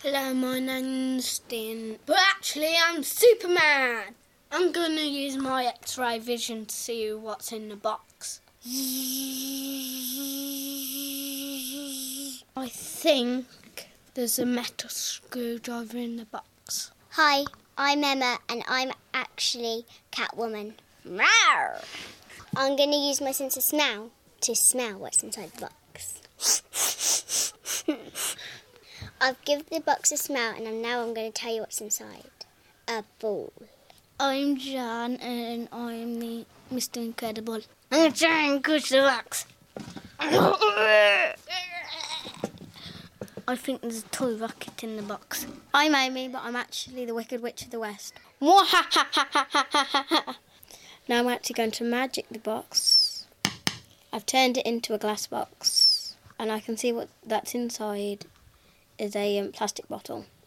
Hello, my name's Dean, but actually I'm Superman. I'm going to use my X-ray vision to see what's in the box. I think there's a metal screwdriver in the box. Hi, I'm Emma and I'm actually Catwoman. Rawr! I'm going to use my sense of smell to smell what's inside the box. I've given the box a smell and now I'm going to tell you what's inside. A ball. I'm Jan and I'm the Mr. Incredible. I'm trying to push the box. I think there's a toy rocket in the box. I'm Amy, but I'm actually the Wicked Witch of the West. Now I'm actually going to magic the box. I've turned it into a glass box, and I can see what that's inside is a plastic bottle.